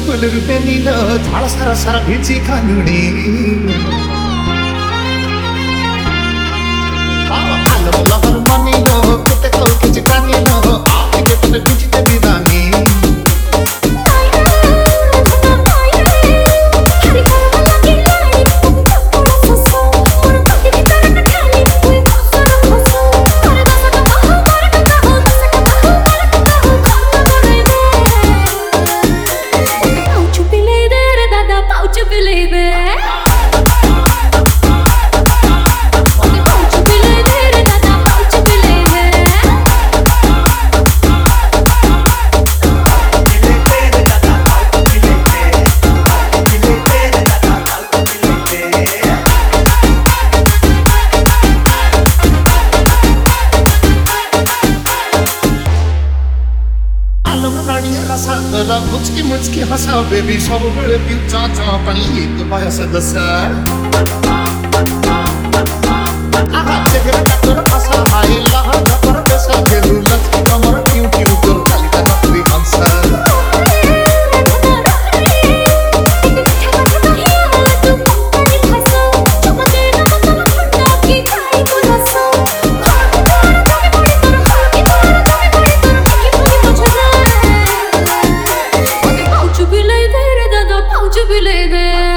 बोलर पेनीला झाड सारा सारा भेची खानुडी आलं लहर मानिलो कुठे कौकीची टाणीलो आके पण बिची ते बिदानी मुचकी मुचकी हसा बेबी सब बड़े पिउचा चा पानी एक पाया सदस्य आहा चेहरा कटोरा हसा हाय लहा कटोरा कैसा खेलू लचकी कमर क्यों क्यों कर खाली का नकली आंसर Believe it.